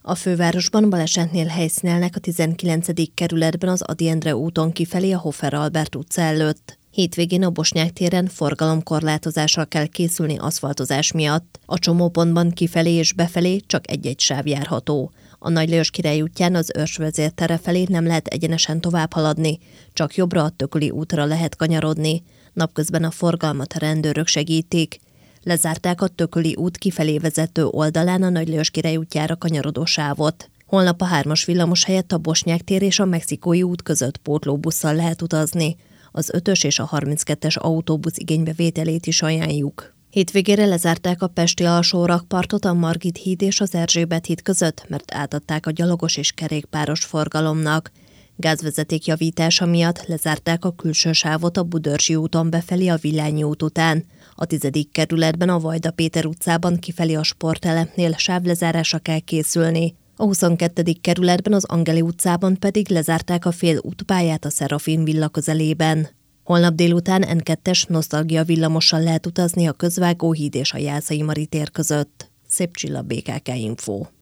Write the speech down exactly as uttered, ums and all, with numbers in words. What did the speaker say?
A fővárosban balesetnél helyszínelnek a tizenkilencedik kerületben az Ady Endre úton kifelé a Hofer Albert utca előtt. Hétvégén a Bosnyák téren forgalomkorlátozással kell készülni aszfaltozás miatt. A csomópontban kifelé és befelé csak egy-egy sáv járható. A Nagy Lajos Király útján az Örs vezértere felé nem lehet egyenesen tovább haladni, csak jobbra a Tököli útra lehet kanyarodni. Napközben a forgalmat a rendőrök segítik. Lezárták a Tököli út kifelé vezető oldalán a Nagy Lajos Király útjára kanyarodó sávot. Holnap a hármas villamos helyett a Bosnyák tér és a Mexikói út között pótlóbusszal lehet utazni. Az ötös és a harminckettes autóbusz igénybevételét is ajánljuk. Hétvégére lezárták a pesti alsórakpartot a Margit híd és az Erzsébet híd között, mert átadták a gyalogos és kerékpáros forgalomnak. Gázvezeték javítása miatt lezárták a külső sávot a Budörsi úton befelé a Villányi út után. A tizedik kerületben a Vajda Péter utcában kifelé a sporttelepnél sávlezárásra kell készülni. A huszonkettedik kerületben az Angeli utcában pedig lezárták a fél útpályát a Szerafin villa közelében. Holnap délután en kettes nosztalgia villamossal lehet utazni a Közvágóhíd és a Jászai Mari tér között. Szép Csilla, bé ká ká Info.